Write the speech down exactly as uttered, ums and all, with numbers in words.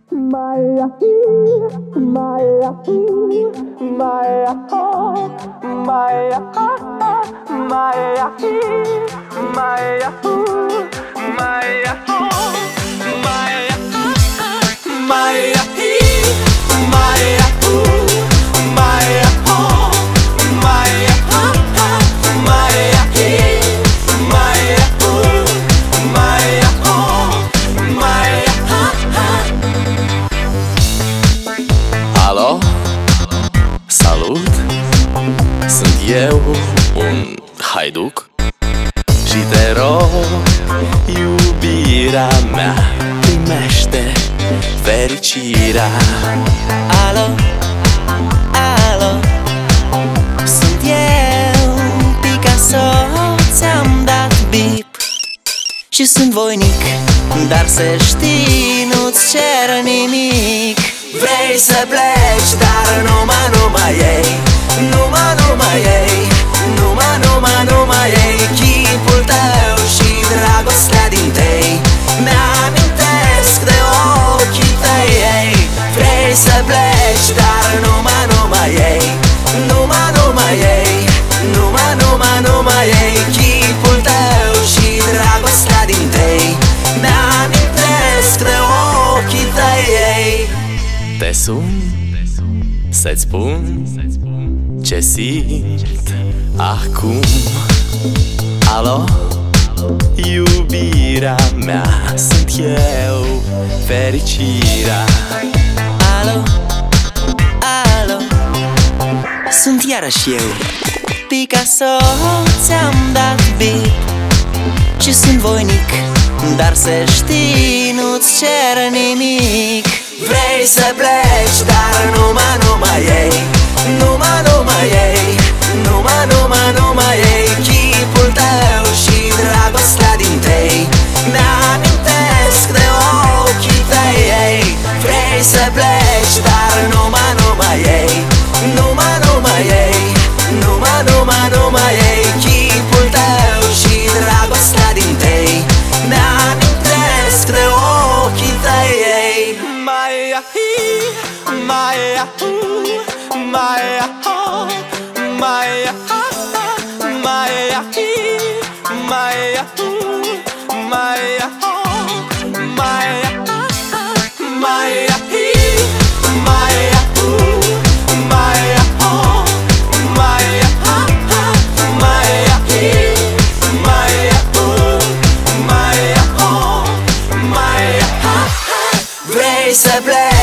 Maya, Maya, Maya, Maya, Maya, Maya, Maya, Maya, Maya, Alo, salut, sunt eu, un haiduc și te rog, iubirea mea, primește fericirea. Alo, alo, sunt eu, Picasso, ți-am dat bip și sunt voinic, dar să știi, nu-ți cer nimic. Vrei să pleci, dar numai, numai ei, numai, numai ei, numai, numai, numai ei, chipul tău și dragostea din tei mi-amintesc de ochii tăi, ei. Vrei să pleci, dar numai, numai ei, numai, numai ei, numai, numai, numai ei, chipul tău și dragostea din tei mi-amintesc de ochii tăi, ei. Te sun să-ți spun ce simt acum. Alo, iubirea mea, sunt eu, fericirea. Alo, alo, sunt iarăși eu, Picasso, ți-am dat bip și sunt voinic, dar să știi, nu-ți cer nimic. Vrei să pleci, dar numai, numai ei, numai, numai ei, numai, numai, numai ei, chipul tău și dragostea din tei mi-amintesc de ochii tăi, ei. Vrei să pleci, dar numai, numai ei, numai, numai ei, numai, numai, numai ei, chipul tău și dragostea din tei mi-amintesc de ochii tăi, ei. Maya, Maya, Maya, Maya, Maya, Maya, Maya, Maya, Maya, Vrei să pleci